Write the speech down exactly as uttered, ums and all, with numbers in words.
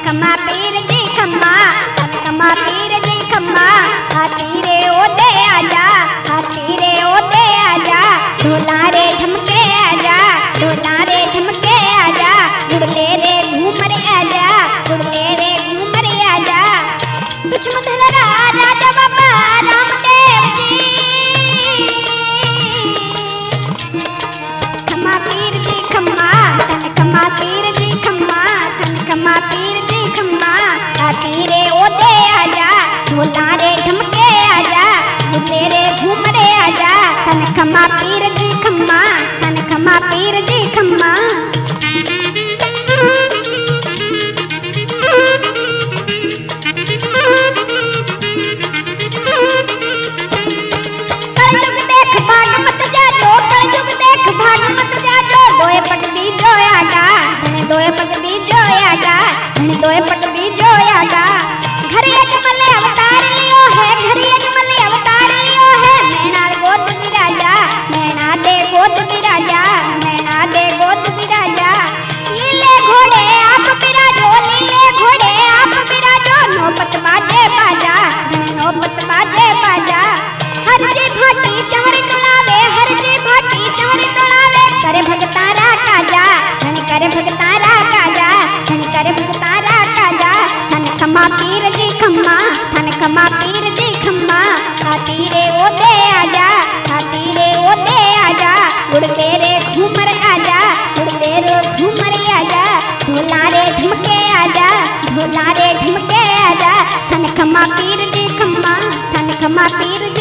खमा पीर जी खमा, धन खमा पीर जी खमा। हाथी रे ओदे आजा, हाथी रे ओदे आजा, ढोला रे ढमके आजा, ढोला रे ढमके आजा, उड़ले रे घूमर आजा, उड़ले रे घूमर आजा। कुछ मधुरा राजा बाबा रामदेव जी, खमा पीर जी खमा, धन खमा पीर जी खमा, धन खमा पीर जी खमा। हाथी रे ओदे आजा, ढोला रे ढमके आजा, उड़ले रे घूमर आजा, धन खमा पीर जी खमा, धन खमा पीर जी खमा। कलयुग देख भाग मत जाजो, कलयुग देख भाग मत जाजो, दोए पट बीजो आगा, धन दोए पट बीजो आगा, धन दोए पट बीजो आगा। घर अजमल अवतार लियो है, घर अजमल अवतार लियो है, नैना गोद बिराजा, नैना दे गोद बिराजा, नैना दे गोद बिराजा। नीले घोड़े आप बिराजो, नीले घोड़े आप बिराजो, नौबत बाजे बाजा, धन नौबत बाजे बाजा। हर जी भाटी चंवर टोलावे, हर जी भाटी चंवर टोलावे, करे भगतारा काजा, धन करे भगतारा काजा, धन करे भगतारा काजा। धन खमा पीर जी खमा, धन खमा पीर जी खमा। हाथी रे ओदे आजा, हाथी रे ओदे आजा, उड़ते रे घूमर आजा, उड़ते रे घूमर आजा, ढोला रे ढमके आजा, ढोला रे ढमके आजा। धन खमा पीर जी खमा, धन खमा पीर